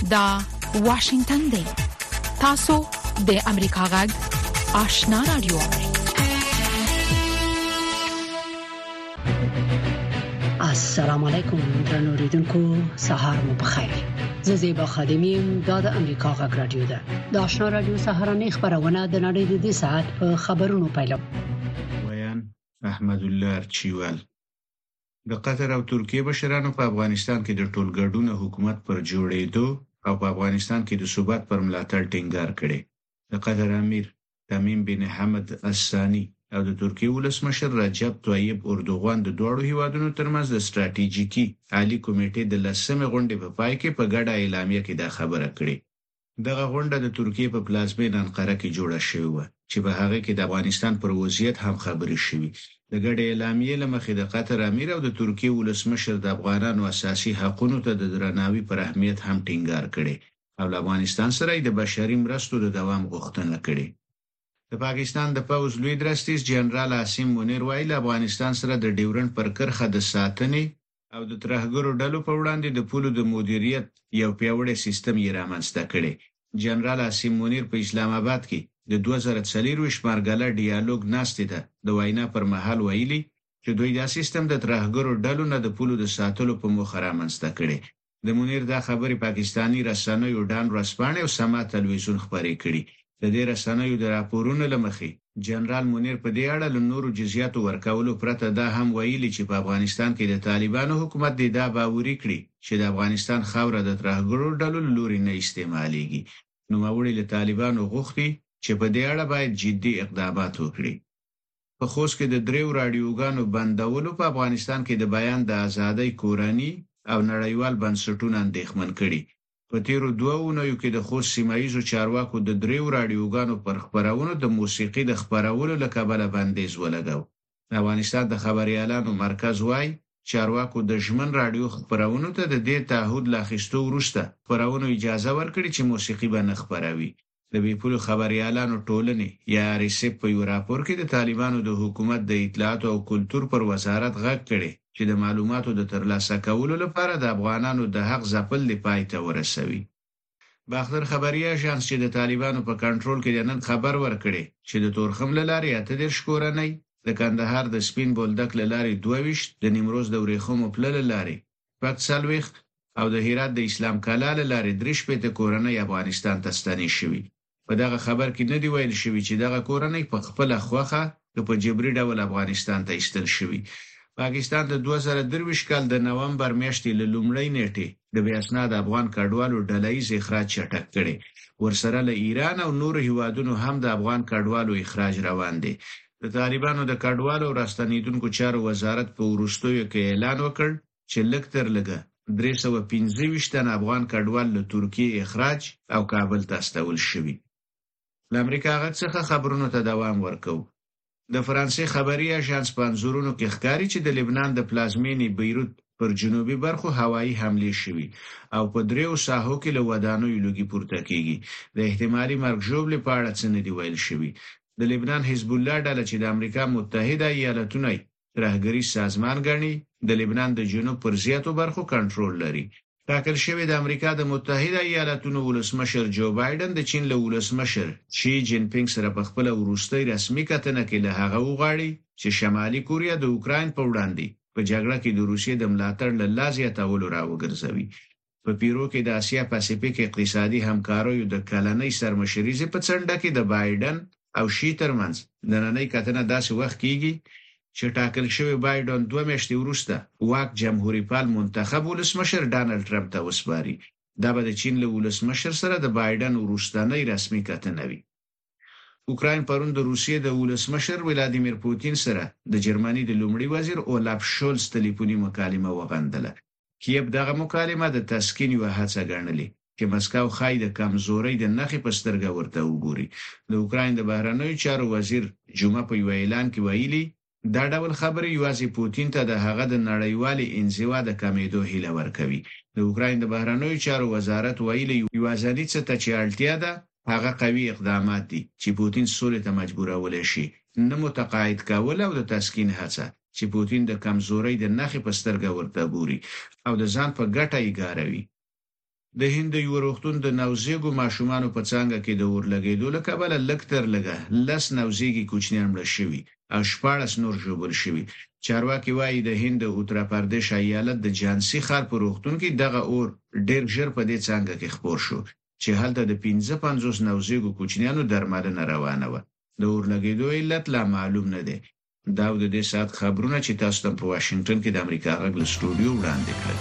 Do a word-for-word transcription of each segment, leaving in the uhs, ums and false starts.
دا واشنگتن دی. تاسو د امریکا غږ آشنا رادیو. السلام علیکم درنو اوریدونکو، سهار مو بخیر. زه زیبا خادمیم، دا د امریکا غږ رادیو ده. د آشنا رادیو سهارنۍ خبرونه د نړۍ د دې ساعت په خبرونو پیل. ویان احمد الله ارچیوال. د قطر او ترکیه مشرانو په افغانستان کې د ټولګډونه حکومت پر جوړېدو او په افغانستان کې د ثبات پر ملاتړ ټینګار کړي. د قطر امیر تمیم بن حمد الثانی او د ترکیه ولسمشر رجب طیب اردوغان د دوړو هیوادونو ترمنځ د ستراتیژیکي عالی کمیټې د لسمې غونډې په پای کې په ګډه اعلامیه کې دا خبره کړې. دغه غونډه د ترکیه په پلازمینه انقره کې جوړه شوې و چې په هغه کې د افغانستان پر وضعیت هم خبرې شوې. د ګډې اعلامیې لمخې د قطر امیر او د ترکیه ولسمشر د افغانانو اساسي حقوقو ته د درناوي پر اهمیت هم ټینګار کړي او د افغانستان سره د بشري مرستو د دوام غوښتنه کړې. د پاکستان د پوځ لوی درستیز جنرال عاصم منیر ویلي افغانستان سره د ډیورنډ پر کرښه د ساتنې او د ترهګرو ډلو په وړاندې د پولو د مدیریت یو پیاوړی سیستم یې رامنځته کړي. جنرال عاصم منیر په اسلام آباد کې د دوه زره څلور شمارګله ډیالوګ ناستې ده د وینا پر مهال ویلي چې دوی دا سیستم د ترهګرو ډلو نه د پولو د ساتلو په موخه رامنځته کړي. د منیر دا خبرې پاکستانی رسنیو ډان ورځپاڼې او سما تلویزیون خبرې کړي. د دې رسنیو د راپورونو لمخې جنرال منیر په دې اړه له نورو جزئیاتو ورکولو پرته دا هم ویلي چې په افغانستان کې د طالبانو حکومت د دا باوري کړي چې د افغانستان خاوره د ترهګرو ډلو لوري نه استعمالېږي. نو موري له طالبانو غوښتي چې په دې اړه باید جدي اقدامات وکړي. په خوست کې د دریو رادیوګانو بندولو په افغانستان کې د بیان د ازادۍ کورنۍ او نړیوال بنسټونه اندېښمن کړي. په تیرو دوه اونیو کې د خوست سیمایي چارواکو د دریو رادیوګانو پر خبرونو د موسیقي د خبرولو له کبله بندیز ولګاو. افغانستان د خبريالانو مرکز وايي چارواکو د ژمن رادیو خبرونو ته د دې تعهد لا خستو وروسته خبرونو اجازه ورکړي چې موسیقي به نه خبروي. د بیپولو خبريالانو ټولنې یا ریسپ په یو راپور کې د طالبانو د حکومت د اطلاعات او کلتور پر وزارت غږ کړي چې د معلوماتو د ترلاسه کولو لپاره د افغانانو د حق ځپل د پای ته ورسوي. باختر خبري اژانس چې د طالبانو په کنټرول کې نن خبر ورکړي چې د تورخم لارې اته دېرش کورنۍ، د کندهار د سپین بولدک لارې دوه ویشت، د نیمروز د ورېخمو پله لارې پک څلوېښت او د هرات د اسلام کلا لارې درې شپېته کورنۍ افغانستان ته ستنې شوي. په دغه خبر کې نه دی ویل شوی چې دغه کورنۍ په خپل خوخه په جبري ډول افغانستان ته ایستل شوی. پاکستان د دوه زره درویشت کال د نومبر میاشتې له لومړۍ نیټې د بې اسناد افغان کډوالو ډلهییز اخراج چټک کړي. ورسره له ایران او نورو هیوادونو هم د افغان کډوالو اخراج روان دی. د طالبانو د کډوالو او راستنیدونکو چارو وزارت په وروستیو کې اعلان وکړ چې لږ تر لږه درې سوه پنځه ویشت تن افغان کډوال له ترکیې اخراج او کابل ته استول شوي. له امریکا غږ څخه خبرونو ته دوام ورکوو. د فرانسې خبري اژانس په انځورونو کې ښکاري چې د لبنان د پلازمینې بیروت پر جنوبي برخو هوایي حملې شوي او په دریو ساحو کې له ودانیو لوګي پورته کیږي. د احتمالي مرګ ژوبلې په اړه څه نه دی ویل شوي. د لبنان حزب الله ډله چې د امریکا متحده ایالاتونو ترهګري سازمان ګڼي د لبنان د جنوب پر زیاتو برخو کنټرول لري. ټاکل شوی د امریکا د متحده ایالاتونو ولسمشر جو بایدن د چین له ولسمشر شي جین پینګ سره په خپل وروستۍ رسمي کتنه کې له هغه وغواړي چې شمالي کوریا د اوکراین په وړاندې په جګړه کې د روسیې د ملاتړ له لاسه تاول راوګرځوي. په پیرو کې د اسیا پاسفیک اقتصادي همکاریو د کلنۍ سرمشریزه په څنډه کې د بایدن او شي ترمنځ نننۍ کتنه داسې وخت کیږي چې ټاکل شوی بایدن دوه میاشتې وروسته واک جمهوریت پال منتخب ولسمشر ډانلډ ټرمپ ته وسپاري. دا به د چین له ولسمشر سره د بایدن وروستنۍ رسمي کتنه وي. اوکراین پرون د روسیې د ولسمشر ولادیمیر پوتین سره د جرمني د لومړي وزیر اولاف شولز تلیفوني مکالمه وغندله. کیف دغه مکالمه د تسکین یوه هڅه ګڼلې چې مسکو خای د کمزورۍ د نښې په سترګه ورته وګوري. د اوکراین د بهرنیو چارو وزیر جمعه په یو اعلان کې ویلي دا ډول خبرې یوازې پوتین ته د هغه د نړیوالې انزوا د کمیدو هیله ورکوي. د اوکراین د بهرنیو چارو وزارت ویلي یوازې څه ته چې اړتیا ده هغه قوي اقدامات دي چې پوتین سولې ته مجبورول شي، نه متقاعد کول او د تسکین هڅه چې پوتین د کمزورۍ د نښې په سترګه ورته ګوري او د ځان په ګټه یې ګاروي. د هند یو روغتون د نوزیګو ماشومانو په څنګه کې د ورلګېدو له کبله لکتر لګه لس نوزیګي کوچنیان مړ شوي او شپاړس نور ژوبل شوي. چارواکي وایي د هند اتر پردیش ایالت د جانسي ښار په روغتون کې دغه اور ډېر ژر په دې څنګه کې خپور شو چې هلته د پنځه پنځوس نوزیګو کوچنیانو درملنه روانه و. د ورلګېدو علت لا معلوم نه دی. دا د دې سات خبرونه چې تاسو ته په واشنگټن کې د امریکا غږ له سټوډیو وړاندې کړل.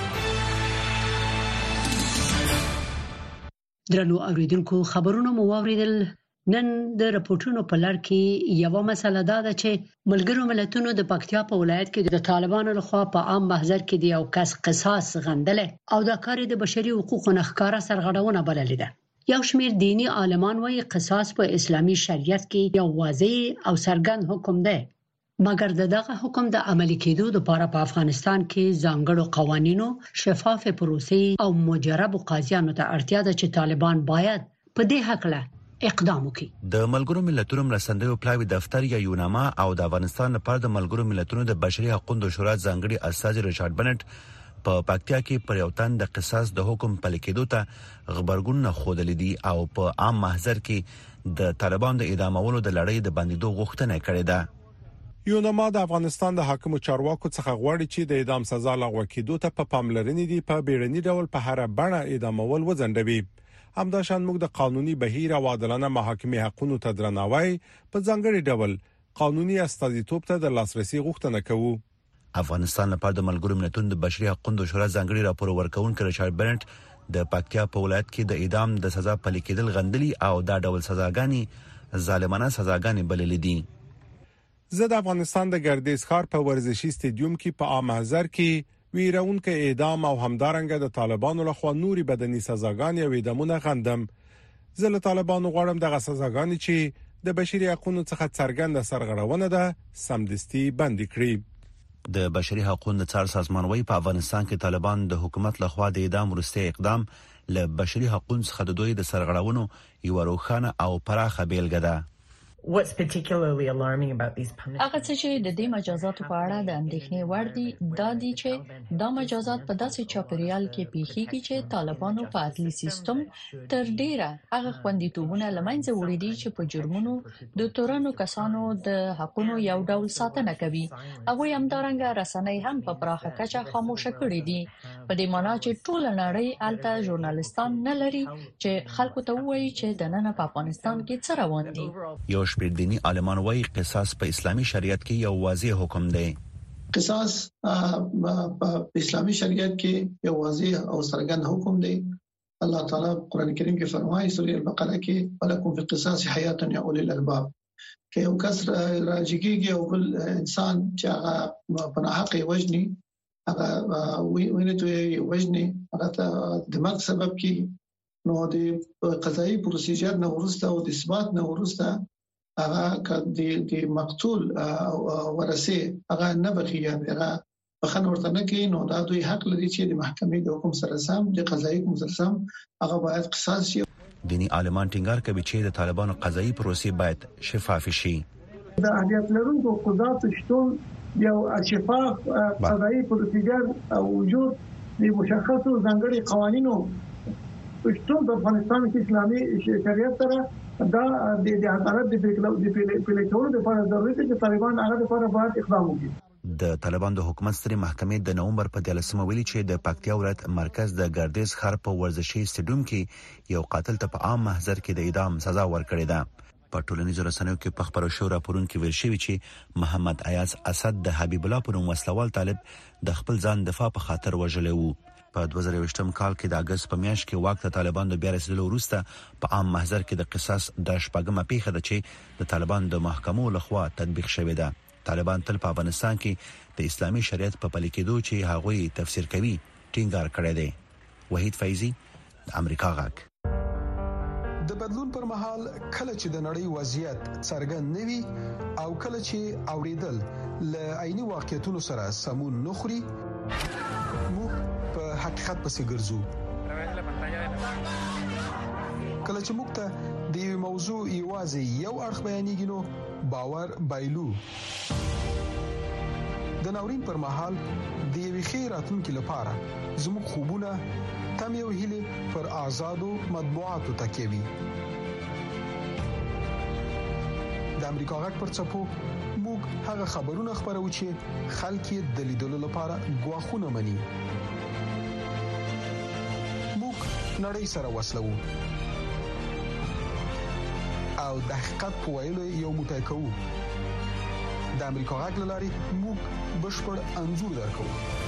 درنو اوریدونکو خبرونه مو واوریدل. نن د رپورټونو په لړ کې یو مسله دا ده چې ملګرو ملتونو د پکتیا په ولایت کې د طالبانو لخوا په عام محضر کې د یو کس قصاص غندل او دا کار د بشري حقوقو نخښکارا سرغړونه بللې ده. یو شمېر دینی عالمان وايي قصاص په اسلامي شریعت کې یو واضح او څرګند حکم دی، مګر دغه حکم د عملي کېدو لپاره په افغانستان کې ځانګړو قوانینو، شفاف پروسې او مجرب قاضیانو ته اړتیا ده چې طالبان باید په دې حق له اقدام وکړي. د ملګرو ملتونو مرستندوی پلاوی دفتر یا یوناما او د افغانستان لپاره د ملګرو ملتونو د بشري حقوقو شورا ځانګړي استازي ریچارډ بنټ په پکتیا کې پر یو تن د قصاص د حکم پلي کېدو ته خبرګون خوده لیدي او په عام محضر کې د طالبان د اعدامولو د لړۍ د بندیدو غوښتنه کړې ده. یوناما د افغانستان د حاکمو چارواکو څخه غواړي چې د اعدام سزا لغوه کېدو ته په پاملرنې دي په بیړني ډول په هر بڼه اعدامول وځنډوي. همداشان موږ د قانوني بهیر او عادلانه محاکمې حقوقو ته درناوی په ځانګړي ډول قانوني استازیتوب ته د لاسرسي غوښتنه کوو. افغانستان لپاره د ملګرو ملتونو د بشري حقوقو شورا ځانګړي راپور ورکونکي ریچارډ بنټ د پکتیا په ولایت کې د اعدام د سزا پلي کېدل غندلي او دا ډول سزاګانې ظالمانه سزاګانې بللې دي. زه د افغانستان د ګردیز ښار په ورزشي سټیډیوم کې په عام محضر کې ویرونکو اعدام او همدارنګه د طالبانو لخوا نوري بدني سزاګانې او اعدامونه غندم. زه له طالبانو غواړم دغه سزاګانې چې د بشري حقوقو څخه څرګنده سرغړونه ده سمدستي بند کړي. د بشري حقوقو د څار سازمان وايي په افغانستان کې طالبان د حکومت لخوا د اعدام وروسته اقدام له بشري حقوقو څخه د دوی د سرغړونو یو روښانه او پراخه بیلګه ده. What's particularly alarming about these punishments هغه څه چې د دې مجازاتو په اړه د اندېښنې وړ دي دا دي چې دا مجازات په داسې چاپیریال کې پیښیږي چې طالبانو په عدلي سیستم تر ډیره هغه خوندیتوبونه لمنځه وړي دي چې په جرمونو د تورنو کسانو د حقوقو یو ډول ساتنه کوي. هغه همدارنګه رسنۍ هم په پراخه کچه خاموشه کړي دي په دې معنی چې ټول نړۍ الته ژورنالیستان نه لري چې خلکو ته وایي چې د نن په افغانستان کې څه روان دي. یو شمېر دینی عالمان وايي قصاص په اسلامي شریعت کې یو واضح حکم دی. قصاص په اسلامي شریعت کې یو واضح او څرګند حکم دی. الله تعالی قرآن کریم کې فرمایي سورې البقره کې ولکم فی القصاص حیات یا اولی الالباب کې یو کس راځيږي او بل انسان چې هغه په حق وجني هغه ویني ته وجني هغه د مرګ سبب کې نو د قضایي پروسیجر نه ورسته او د اثبات نه ورسته هغه د د مقتول ورثه هغه نه بخي هغه بخنه ورته نه کوي نو دا دوی حق لري چې د محکمې د حکم سره سم د قضایي حکم سره سم هغه باید قصاص شي. دینی عالمان ټینګار کوي چې د طالبانو قضایي پروسې باید شفاف شي. د اهلیت لرونکو قضات شتون یو شفاف قضایي پروسیجر او وجود د مشخصو ځانګړي قوانینو شتون د افغانستان کې اسلامي شریعت سره دا د عدالت د پلیټولو لپاره ضروري دی چې طالبان هغه لپاره باید اقدام وکړي. د طالبان د حکومت ستري محکمې د نومبر په دیارلسمه ویلي چې د پکتیا ولایت مرکز د ګردیز ښار په ورزشي سټیډیوم کې یو قاتل ته په عام محضر کې د اعدام سزا ورکړې ده. په ټولنیزو رسنیو کې په خبرو شو راپورونو کې ویل شوی چې محمد ایاز اسد د حبیب الله په نوم وسلوال طالب د خپل ځان دفاع په خاطر وژلی و. په دوه زره یوولسم کال کې د اگست په میاشت کې واک ته طالبان د بیا رسیدلو وروسته په عام محضر کې د قصاص د شپږمه پیښه ده چې د طالبان د محکمو لخوا تطبیق شوې ده. طالبان تل په افغانستان کې د اسلامي شریعت په پلي کېدو چې هغوی تفسیر کوي ټینګار کړی دی. وحید فیضی، د امریکا غږ. د بدلون پر مهال کله چې د نړۍ وضعیت څرګند نوي او کله چې اوریدل ل عیني واقعیتونو سره سمون نخري موږ په حقیقت پسې ګرځو. کله چې موږ ته د موضوع یوازې یو اړخ بیانېږي نو باور بایلو. د ناورین پر مهال د یوې ښې راتلونکي لپاره زموږ خوبونه تمې او هیلې پر آزادو مطبوعاتو تکیه وي. د امریکا غږ پر څپو موږ هغه خبرونه خبرو چې خلک یې د لیدلو لپاره غواخونه مني. موږ نړۍ سره وصلو او د حقیقت په ویلو یو موټی کوو. د امریکا غږ لاري موږ بشپړ انځور درکو.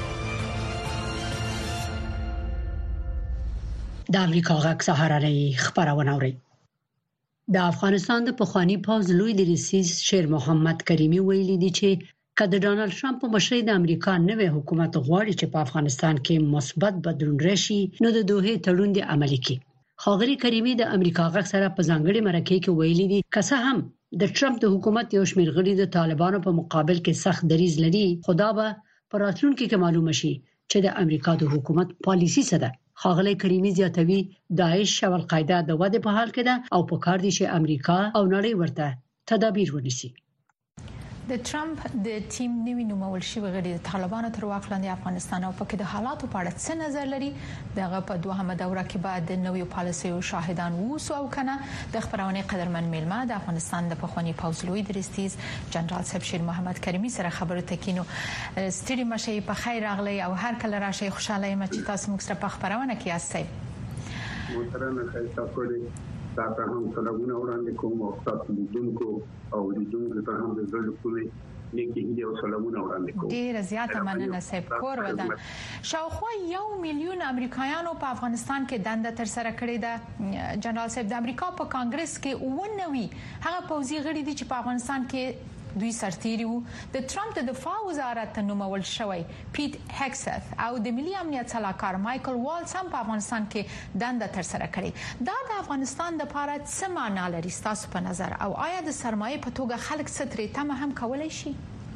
د امریکا غږ سهارنۍ خبرونه اوري. د افغانستان د پخوانی پوز لوی درسیز شیر محمد کریمی ویلي دی چې کله ډانلډ ټرمپ په مشرۍ د امریکا نوې حکومت غواړي چې په افغانستان کې مثبت بدلون راشي نو د دوه تړون دی عملي کړي. ښاغلي کریمی د امریکا غږ سره په ځانګړي مرکه کې ویلي دی که څه هم د ټرمپ د حکومت یو شمېر غړي د طالبانو په مقابل کې سخت دریځ لري، خدا به پر راتلونکي کې معلومه شي چې د امریکا د حکومت پالیسی څه ده. ښاغلي کریمی زیاتوي داعش او القاعده د وده په حال کې ده او په کار دي چې امریکا او نړۍ ورته تدابیر ونیسي. د ټرمپ د ټیم نیوی نومول شوی غړي د طالبانو تر واک لاندې افغانستان او پکې د حالاتو په اړه څه نظر لري. دغه په دوهمه دوره کې بعد د نویو پالیسیو شاهدان ووسو او کنه د خبرونه قدرمن میلمه د افغانستان د پخوانی پوز لوی درستیز جنرال صاحب شیر محمد کریمی سره خبرو تکینو. ستړي مشه په خیر راغلی او هر کله راشي خوشاله یم چې تاسو موږ سره په خبرونه کې یاستئ. محترم خیرتا کولی تاسو هم سلامونه وړاندې کوم او تاسو لیدونکو او لیدونکو ته هم د زړه پورې نیکی هیله او سلامونه وړاندې کوم. ډیر زیاته مننه صاحب. کور ودان شاوخوا یو میلیون امریکایانو په افغانستان کې دنده تر سره کړې ده. جنرال صاحب د امریکا په کانګرس کې اوونوي هغه پوځي غړي دي چې په افغانستان کې دوی سرتیری وو. د ټرمپ د دفاع وزارت نومول شوی پیټ هکسث او د ملي امنیت صلاحکار مایکل والز هم په افغانستان کې دنده تر سره کړې. دا د افغانستان د لپاره څه معنا لري تاسو په نظر او آیا د سرمایه په توګه خلک ستري تمه هم کولای شي؟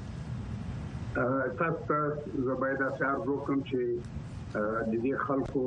تاسو زبایدا سره وکم چې د دې خلکو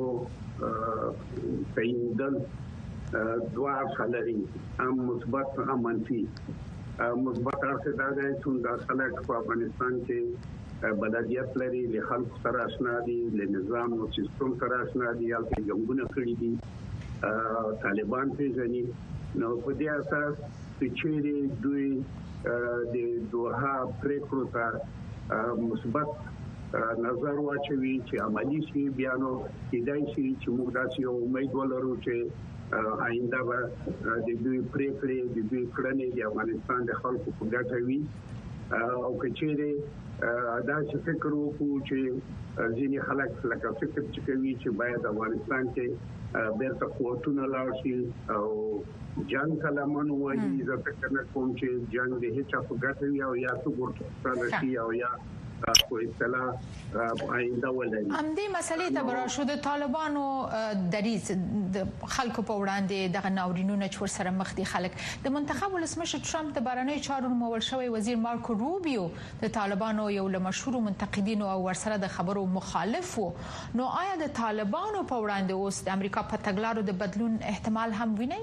پیندل دوه خلري هم مثبت هم منفي. مثبت اړخ دا دی چې د خلک په افغانستان کې بلدیت لري، له خلکو سره آشنا دي، له نظام او سیستم سره آشنا دي، یا په جنگونه کړی دي، طالبان پیژني. نو په دې اساس چې دوی د دوه پریکړو ته مثبت نظر واچوي چې عملی شي. بیا نو کېدای شي چې موږ داسې یو امید ولرو چې آینده به د دوی پریکړې د دوی کړنې د افغانستان د خلکو په ګټه وي. او که چیرې دا چې فکر وکړو چې ځینې خلک لکه فکر چې کوي چې باید افغانستان کې بیرته قوتونه لاړ شي او جنگ کلمن وایي، زه فکر نه کوم چې جنگ د هیڅ په ګټه وي او یا څو ورته شي او یا کو اصطلاح آینده ولري. هم دې مسلې ته براشو د طالبانو دریځ د خلکو په وړاندې دغه ناورینونه چې ورسره مخ دي خلک د منتخب ولسمشر ټرمپ د بهرنیو چارو نومول شوی وزیر مارکو روبیو د طالبانو یو له مشهور منتقدینو او ورسره د خبرو مخالف وو. نو آیا د طالبانو په وړاندې اوس د امریکا په تګلارو د بدلون احتمال هم ویني؟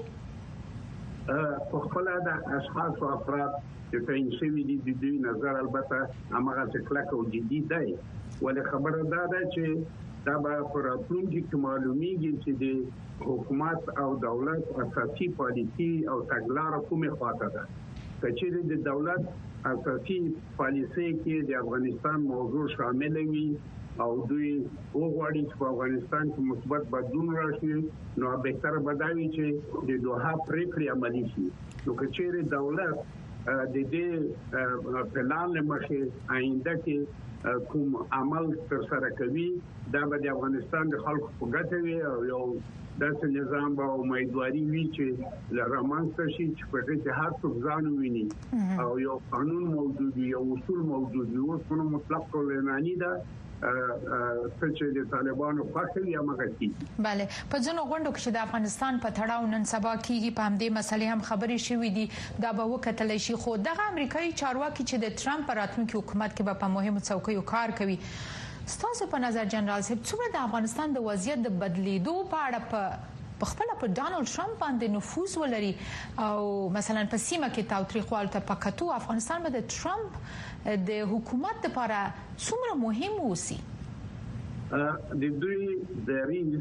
په خپل د اشخاص او افراد چې تعین شوي دي د دوی نظر البته هغه څکلک او جدي دی، ولې خبره دا ده چې دا به پر راتلونکي کې معلومیږي چې د حکومت او دولت اساسي پالیسي او تګلارې کومه خواته ده. کچېرې د دولت اساسي پالیسي کې د افغانستان موضوع شامل وي او دوی وګوري چې په افغانستان کې مثبت بدلون راشي، نو به تر بداوي چې د دوه پریکړې عملي شي. نو کچېرې دولت د دې پلان لمخې آینده کې کوم عمل تر سره کوي، دا به د افغانستان د خلکو په ګټه وي او یو داسې نظام به امیدواري وي چې لرمانځته شي چې په دې کې هر څوک ځان وویني او یو قانون موجود وي، یو اصول موجود وي. اوس نو مطلق ټولناني ده چې د طالبانو خوښوي یا مګتی. bale په ځینو غونډو کې د افغانستان په تړاو نن سبا کېږي په همدې مسلې هم خبرې شوې دي. دا به وکتل شي خو دغه امریکایي چارواکي چې د ټرمپ راتلونکي حکومت کې په مهمو څوکیو کار کوي، ستاسو په نظر جنرال صاحب څومره د افغانستان د وضعیت د بدلیدو په اړه په په خپل په ډانلډ ټرمپ باندې نفوذ ولري او مثلا په سیمه کې تاوتریخوالي ته پکاتو افغانستان به د ټرمپ د حکومت لپاره څومره مهم وسی د دوی د ریس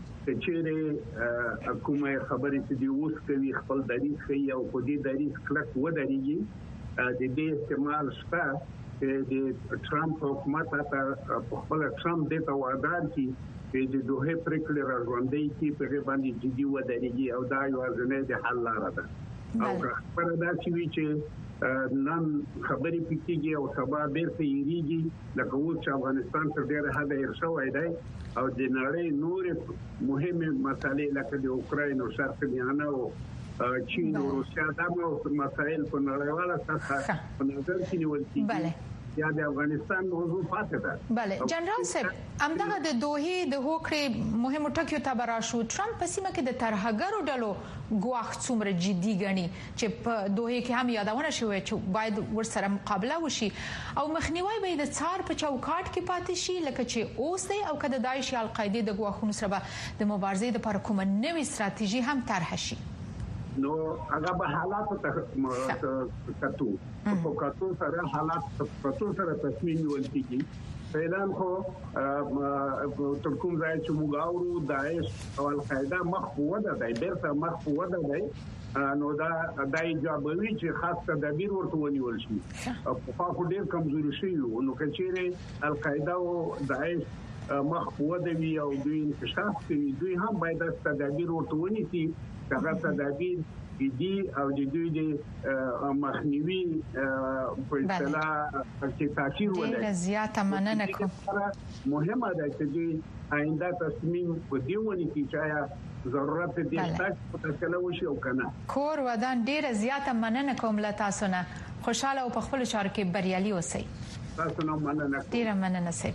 چې کومه خبرې چې دی اوس کوي خپل دریس کوي او په دې دریس کلک ودرېږي د دې استعمال شته د ټرمپ حکومت ته خپل ټرمپ د توادار کی چې د دوه پریکړې راغونډې کې په باندې جدي ودرېږي او دا یو ځنه د حل لاره ده او خبره دا چې نن خبرې پکېږي او سبا بیرته یریږي لکه اوس چې افغانستان تر ډیره حده ارشوي دی او د نړۍ نور مهمه مسالې لکه د اوکراین او شرق میانه او چین او روسیا دا مسایل په نړیواله سطح په نظر کې نیول کېږي یا د افغانستان موضوع پاتې ده. بله جنرال صاحب امدغه د دوه د هوکړې مهمو ټکیو ته براشو ټرمپ په سیمه کې د ترهګرو ډلو ګواښ څومره جدي ګڼي چې په دوه کې هم یادونه شوې چې باید ورسره مقابله وشي او مخنیوي به د څار په چوکاټ کې پاتې شي لکه چې اوس دی او کله د داعش یا القاعده د ګواښونو سره د مبارزې لپاره کومه نوې ستراتیژي هم طرح شي. نو هغه به حالات ته کتو په کتو سره حالات په تو سره تصمیم نیول کیږي فعلان خو تر کوم ځای چې موږ اورو داعش او القاعده مخفوضه ده بیرته مخفوضه ده نو دا دای جوابوي چې خاص تدابیر ورته ونیول شي په خو ډیر کمزوري شي نو کچېره القاعده او داعش مخفوضه وي او دوی انکشاف کوي دوی هم باید تدابیر ورته ونیسي هغه تدابیر دي او د دوی د مخنیوي په اصطلاح کې تاثیر ولري. ډیره زیاته مننه کوم. مهمه ده چې دوی آینده تصمیم په دې ونی کې چې ضرورت دې تاسو په تکلو وشي او کنه. کور ودان ډیره زیاته مننه کوم له تاسو نه. خوشاله او په خپل چارو کې بریالي اوسئ. تاسو نو مننه. ډیره مننه سي.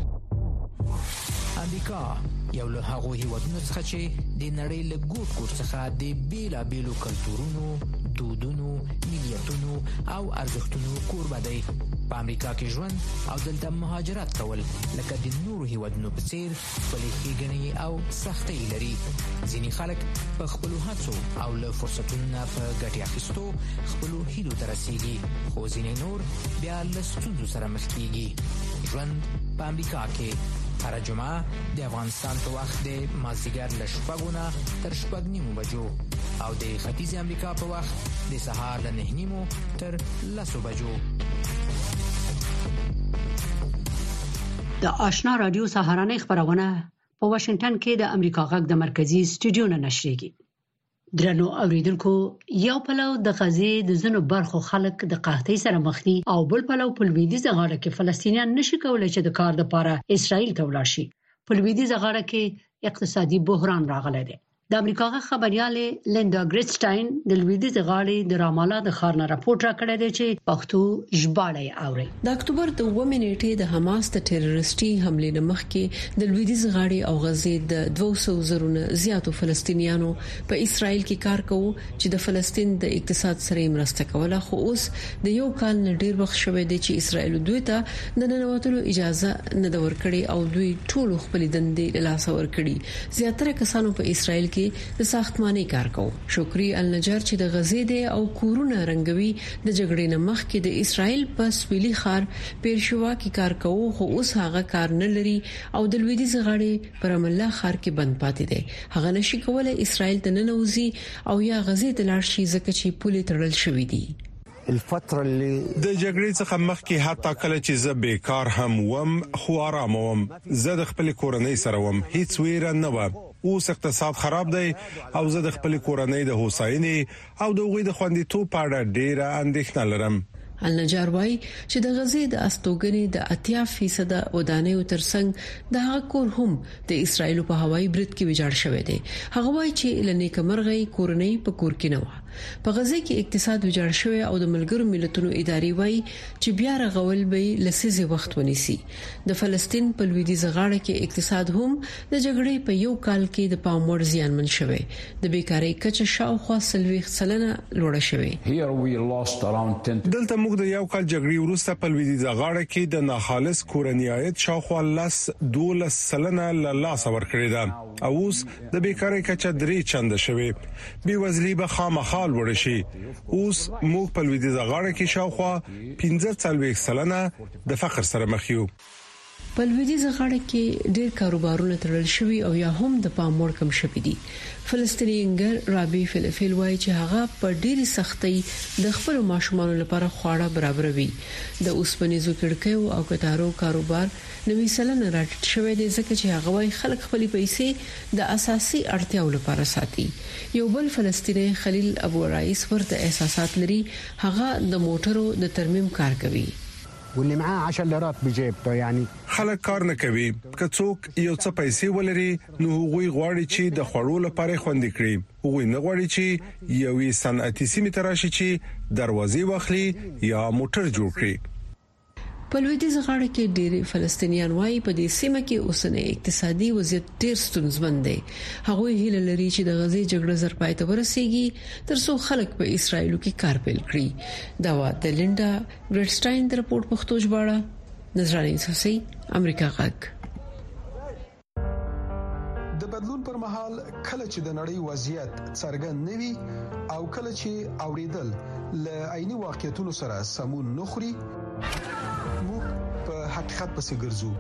امریکا یو له هغه هیوادونو څخه چې د نړۍ له ګوټ ګوټ څخه د بیلا بیلو کلتورونو، دودونو، ملیتونو او ارزښتونو کوربه دی. په امریکا کې ژوند او دلته مهاجرت کول لکه د نورو هیوادونو په څیر خپلې ښېګڼې او سختۍ لري. ځینې خلک په خپلو هڅو او له فرصتونو نه په ګټې اخیستو خپلو هیلو ته رسیږي، خو ځینې نور بیا له ستونزو سره مخ کیږي. ژوند په امریکا کې هر جمعه د افغانستان په وخت د مازدیګر له شپږو نه تر شپږ نیمو بجو او د ختیځ امریکا په وخت د سهار له نه نیمو تر لسو بجو. د آشنا رادیو سهارنۍ خبرونه په واشنگټن کې د امریکا غږ د مرکزی سټوډیو نه نشریږي. درنو اوریدونکو یو پلو د غزې د زنو برخو خلک د قحطۍ سره مخ دي او بل پلو په لویدیځ غاړه کې فلسطینیان نشي کولای چې د کار لپاره اسرائیل ته ولاړ شي. په لویدیځ غاړه کې اقتصادي بحران راغلی دی. د امریکا غږ خبرياله لیندا ګریټسټاین د لویدیځ غاړې د رامالا د ښار نه راپورټ راکړی دی چې پښتو ژباړه اوري. د اکتوبر د اووه نیټې د حماس د ټیرریستي حملې نه مخکې د لویدیځ غاړې او غزې د دوه سوه زرونه زیاتو فلسطینیانو په اسرائیل کې کار کوي چې د فلسطین د اقتصاد سره مرسته کوله، خو اوس د یو کال نه ډیر وخت شوه دی چې اسرائیل دوی ته د ننوتلو اجازه نه د ورکړي او دوی ټول خپل دندې لاس ورکړي. زیاتره کسانو په اسرائیل کې د ساختماني کار کوي. شکری النجار چې د غزې دی او کورونه رنگوي د جګړې نه مخکې د اسرائیل په سویلي ښار پیرشوا کې کار کوي، خو اوس هغه کار نه لري او د لویدیځ غاړې پر امله ښار کې بند پاتې دی. هغه نشي کولای اسرائیل ته ننوځي او یا غزې ته لاړ شي ځکه چې پولې تړل شوې دي. الفتره اللي د جګړې څخه مخکې حتی کله چې زه بیکار هم وم خو آرام وم، زه د خپل کورنۍ سره وم، هیڅ ویره نه و. اوس اقتصاد خراب دی او زه د خپل کورنۍ د هوساینې او د غوي د خوندیتوب په اړه ډیره اندېښنه لرم. النجار وای چې د غزې د استوګنې د اتیا فیصد ودانیو ترڅنګ د هغه کور هم د اسرایل په هوایي برید کې ویجاړ شوی دی. هغه وای چې لنیک مرغۍ کورنۍ په کور کې نه و. په غزه کې اقتصاد ویجاړ شوی او د ملګرو ملتونو ادارې وایي چې بیا رغول به لسیزه وخت ونیسي. د فلسطین په لویدیځ غاړه کې اقتصاد هم د جګړې په یو کال کې د پام وړ زیانمن شوی. د بیکاری کچه شاوخوا سلويخ سلنه لوړه شوی. دلته موږ د یو کال جګړې وروسته په لویدیځ غاړه کې د ناخالص کورنی عاید شاوخوا لس دولس سلنه له لاس ورکړی ده او اوس د بیکاری کچه درې چنده شوی. بي وزلي به خامخال وړ شي. اوس موږ په لویدیځ غاړه کې شاوخوا پنځه څلوېښت سلنه د فقر سره مخ یو. په لویدیځ غاړه کې ډېر کاروبارونه تړل شوي او یا هم د پام وړ کم شوي دي. فلسطینیانګر رابي فلفل وایي چې هغه په ډېری سختۍ د خپل ماشومان لپاره خواړه برابروي. د اوسپنیزو کړکیو او کټارو کاروبار نوې سلنه راټیټ شوی دی ځکه چې هغه وايي خلک خپل پیسې د اساسي اړتیاو لپاره ساتي. یو بل فلسطیني خلیل ابو رئیس ورته احساسات لري. هغه د موټرو د ترمیم کار کوي. واللي معاه عشر ليرات بجيبته يعني خلک کار نه کوي. که څوک یو څه پیسې ولري نو هغوی غواړي چې د خوړو لپاره خوندې کړي. هغوی نه غواړي چې یوې صنعتي سیمې تراشي چې دروازې واخلي یا موټر جوړ کړي. په لویدیځ غاړه کې ډېری فلسطینیان وايي په دې سیمه کې اوسنۍ اقتصادي وضعیت ډېر ستونزمن دی. هغه هیله لري چې د غزې جګړه زر پای ته ورسیږي ترڅو خلک په اسرایل کې کار پیل کړي. دا و د لیندا ګریډسټاین د رپورت پښتو ژباړه نظرانه سوسي امریکا غږ. د بدلون پر مهال کله چې د نړۍ وضعیت څرګند نوي او کله چې اوریدل ل عیني واقعیتونو سره سمون نخري موږ په حقیقت پسې ګرځو.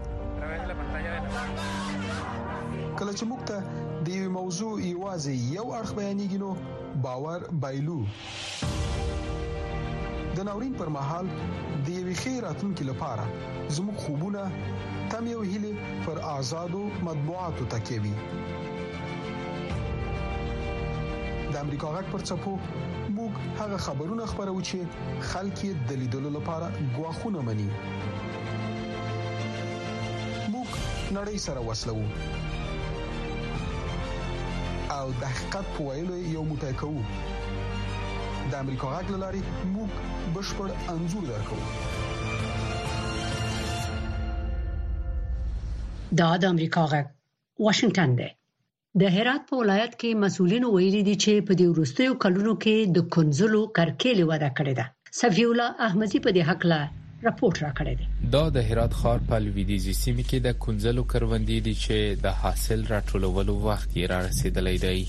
کله چې موږ ته د یو موضوع ایوازي یو اړخ بیانېږي نو باور بایلو. د ناورین پر مهال د یو خیراتونکو لپاره زموږ خوبونه تم یو هیله پر آزادو مطبوعاتو تکیوي. د امریکا غږ پر چپو موږ هغه خبرونه خبرو چې خلک یې د لیدلو لپاره غواخونه مني. موږ نړۍ سره وصلو او د حقیقت په ویلو یو موټی کوو. د امریکا غږ لاري موږ بشپړ انزور درکو. دا د امریکا غږ واشنگټن دی. د هرات په ولایت کې مسؤلین ویلي دي چې په دې وروستیو کلونو کې د کنزلو کرکېلې وده کړې ده. صفی الله احمدی په دې حق لا راپورټ راکړی دی. دا د هرات ښار په لویدیځي سیمه کې د کنزلو کروندې دي چې د حاصل راټولولو وخت یې را رسیدلی دی.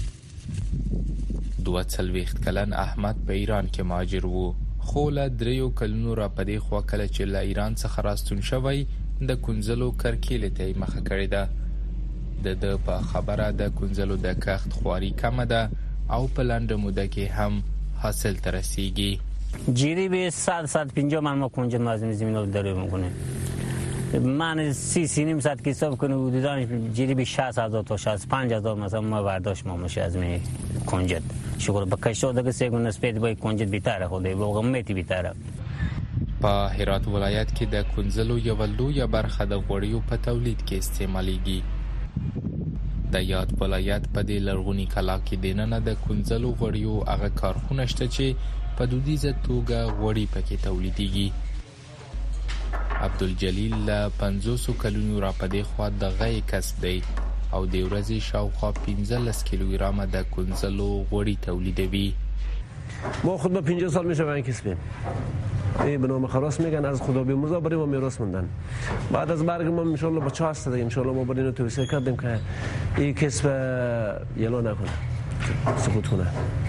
دوه څلوېښت کلن احمد په ایران کې مهاجر وو، خو له دریو کلونو را پدې خو کله چې له ایران څخه راستون شوی د کنزلو کرکېلې ته مخه کړې ده. د د په خبره د کنزلو د کښت خواري کم ده او په لنډه موده کې هم حاصل ترسيږي. جیری به صد صد پنجاه من ما کنج مزمن زمین رو داره میکنه. من سی سی نیم ساعت که حساب کنه حدوداً جیری به شصت هزار تا شصت و پنج هزار مثلا ما برداشت ما میشه از می کنجد. شکر به کشته که سه گونه نسبت با کنجد بیشتره خوده با قیمتی بیشتره. په هرات ولایت کې د کنزلو یو لویه برخه د غوړیو په تولید کې استعمالېږي. د یاد ولایت په دې لرغونی کلا کې دننه د کنزلو غوړیو هغه کارخونه شته چې په دودیزه توګه غوړي پکې تولیدېږي. عبدالجلیل له پنځوس کلونو را پدې خوا د غي کسب دی او د ورځې شاوخوا پنځلس کیلوګرامه د کنزلو غوړي تولیدوي. ما خود با پنجاه سال میشه به این کسبیم. به نام خلاص میگن از خدا بیاموزا بریم و میراث موندن. بعد از مرگ ما ان شاء الله با چه هست دیگه ان شاء الله ما بریم توصیه کردیم که این کسب یلا نکنه، سقوط کنه.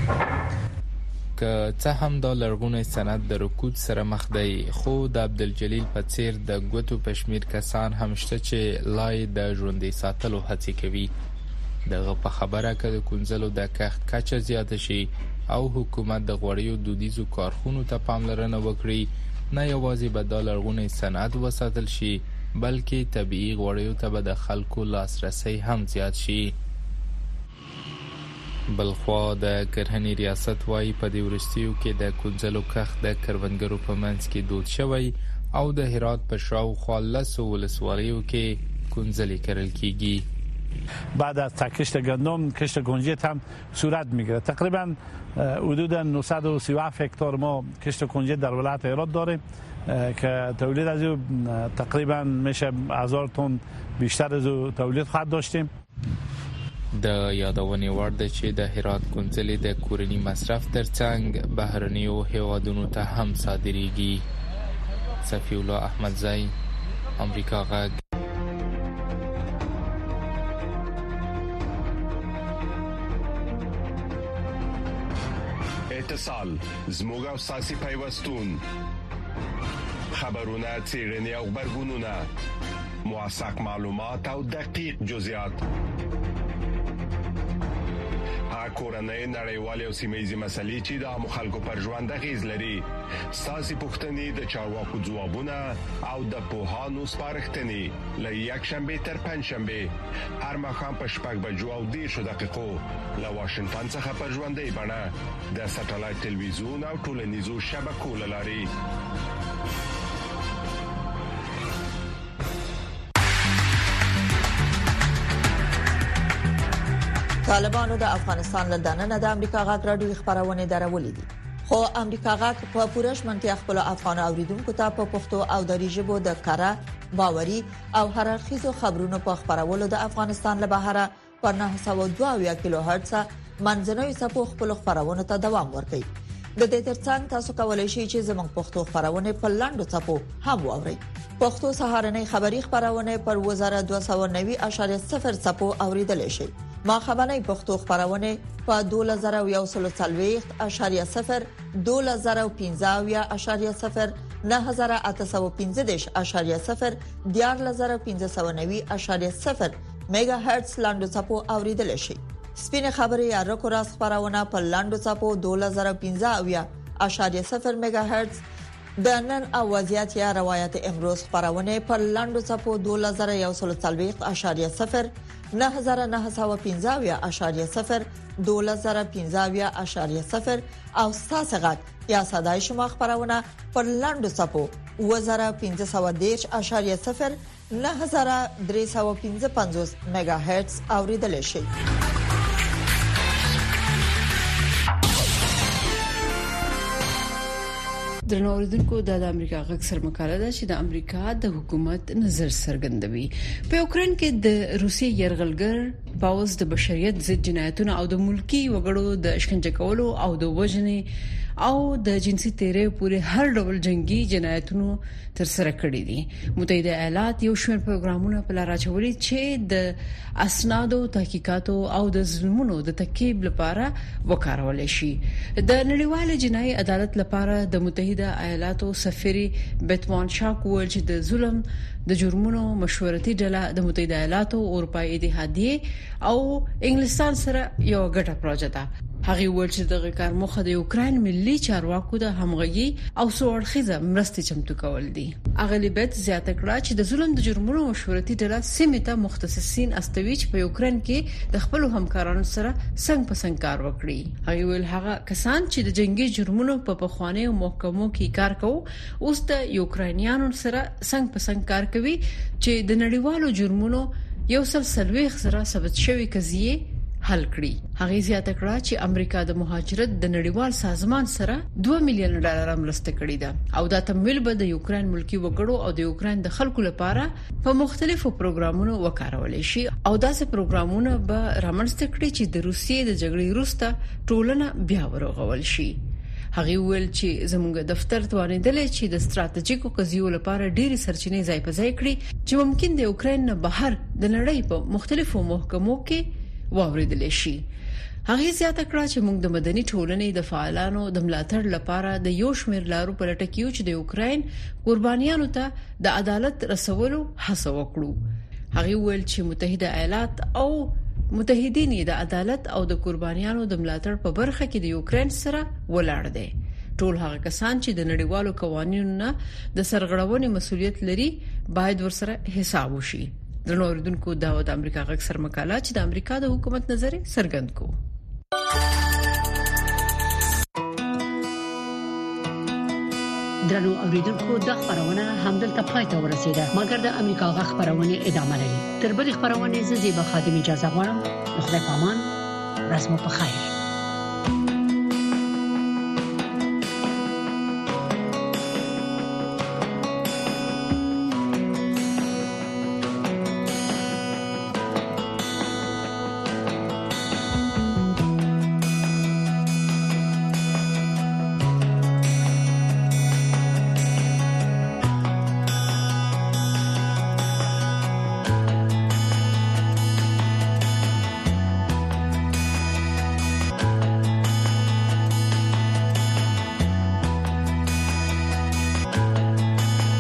که څه هم د لرغونی صنعت د رکود سره مخ دی، خو د عبدالجلیل په څیر د ګوتو پشمیر کسان هم شته چې لای د ژوندې ساتلو هڅې کوي. دغه په خبره کې د کنزلو د کښت کچه زیاته شي او حکومت د غوړیو دودیزو کارخونو ته پاملرنه وکړي، نه یوازې به د لرغونی صنعت وساتل شي بلکې طبیعي غوړیو ته به د خلکو لاسرسي هم زیات شي. بلخوا د کرهنې ریاست وايي په دې وروستیو کې د کنزلو کښت د کروندګرو په منځ کې دود شوی او د هرات په شاوخوا لسو ولسوالیو کې کنزلې کرل کیږي. بعد از کشت گندم کشت کنجد هم صورت میگیره. تقریبا حدود نهصد و سی و هفت هکتار ما کشت کنجد در ولایت هرات داریم که تولید از او تقریبا میشه هزار تن بیشتر از او تولید خواهد داشتیم. د یادونې وړ ده چې د هرات کنځلې د کورني مصرف ترڅنګ بهرنیو هیوادونو ته هم صادریږي. صفی الله احمدزی، امریکا غږ. اتصال زموږ او ساسي پیوستون خبرونه چیرنی او خبرګونونه موثق معلومات او دقیق جزئیات کورنۍ نړیوالې او سیمه‌یزې مسلې چې د عامو خلکو پر ژوند اغیز لري ساسي پوښتنې د چارواکو ځوابونه او د پوهانو سپارښتنې له یک شنبه تر پنځ شنبه هر مخام په شپږ بجو او دېرش دقیقو له واشنگټن څخه په ژوندۍ بڼه د ساتلایت ټلویزیون او ټولنیزو شبکو لاري. طالبانو د افغانستان له دننه د امریکا غږ راډیو خبرونه درولې دي، خو امریکا غږ په پوره شمنتیا خپل افغان اوریدونکو ته په پښتو او دری ژبه د کاره باوري او هررخیزو خبرونو په خبرولو د افغانستان له بهره په نه سوه دوه کیلو هرتز منځنوي څپو خپل خبرونه ته دوام ورکوي. د دې ترڅنګ تاسو کولای شئ چې زموږ پښتو خبرونه په لاندو څپو هم واورئ. پښتو سهارنۍ خبری خبرونه پر وزارت دوه سوه نوي اعشاریه صفر څپو اوریدل شي. ما خبرنۍ پښتو خبرونه په دوه زره یو سل څلوېښت اعشاریه صفر دوه زره پنځه اعشاریه صفر نه زره اته سوه پنځه اعشاریه صفر دیار زره پنځه سوه نوي اعشاریه صفر میگا هرتز لاندو څپو اوریدل شي. سپینه خبري یا رکو راس خبرونه په لاندو څپو دوه زره پنځه اعشاریه صفر میگا هرتز د نن اوازيات یا روایت امروز خبرونه په لاندو څپو دوه زره یو سل څلوېښت اعشاریه صفر نه زره نه سوه پنځه اعشاریه صفر دوه زره پنځه اعشاریه صفر او ساسغت یا صداي شما خبرونه پر لاندو څپو و زره پنځه سوه دېرش اعشاریه صفر نه زره درې سوه پنځه پنځوس میگا هرتز اوریدل شي. درنو اوریدونکو د امریکا غږ سره مقاله ده چې د امریکا د حکومت نظر څرګندوي په اوکرين کې د روسي يرغلګر پاوز د بشريت ضد جنایتونو او د ملکی وګړو د شکنجه کولو او د وژنې او د جنسي تیرې پورې هر ډول جنگي جنایتونو تر سره کړې دي. متحده ایالات یو شمېر پروګرامونه په لار اچولي چې د اسنادو تحقیقاتو او د ظلمونو د تکیب لپاره وکارول شي. د نړیوال جنایي عدالت لپاره د متحده ایالاتو سفیر بیتمان شاک ویل چې د ظلم د جرمونو مشورتي ډله د متحده ایالاتو اروپאי اتحادیه او انګلستان سره یو ګډه پروژه ده. هغه ویل چې دغه کار مخه د یوکرين ملي چارواکو د همغږي او سوړخیزه مرستې چمتو کول دي. اغلبیت زیاته کړه چې د ظلم د جرمونو مشورتي ډله سیمه ته مختصین استوي چې په یوکرين کې د خپل همکارانو سره څنګه په څنګه کار وکړي. هغه ویل هغه کسان چې د جنگي جرمونو په پخواني محکمو کې کار کوي اوس د یوکرانیانو سره څنګه په څنګه کار کوي چې د نړیوالو جرمونو یو سلسله سره ثبت شوی قضیه حل کړي. هغه زیاته کړه چې امریکا د مهاجرت د نړیوال سازمان سره دوه میلیون ډالر مرسته کړې ده او دا تمویل به د یوکرين ملکی وګړو او د یوکرين د خلکو لپاره په مختلفو پروګرامونو وکارول شي او داسې پروګرامونه به رامنځته کړي چې د روسیې د جګړې وروسته ټولنه بیا ورغول شي. هغه ویل چې زموږ دفتر توانیدل چې د ستراتیژیکو قضیو لپاره ډېری سرچینې ځای په ځای کړي چې ممکن د یوکرين نه بهر د نړۍ په مختلفو محکمو کې واوریدل شي. هغه زیاته کړه چې موږ د مدني ټولنې د فعالانو د ملاتړ لپاره د یو شمېر لارو په لټه کې یو چې د یوکرين قربانیانو ته د عدالت رسولو هڅه وکړو. هغه ویل چې متحده ایالات او متحدین د عدالت او د قربانیانو د ملاتړ په برخه کې د یوکرين سره ولاړ دي. ټول هغه کسان چې د نړیوالو قوانینو نه د سرغړونې مسولیت لري باید ورسره حساب وشي. د نوردونکو داود امریکا غږ سره مقاله چې د امریکا د حکومت نظر څرګند کو. درنو اوریدونکو د خبرونه همدلته پای ته ورسیده مګر د امریکا غا خبرونه ادامه لري تر بل خبرونه زیبا خادم اجازه غواړم خدای پامان رسمو په خیر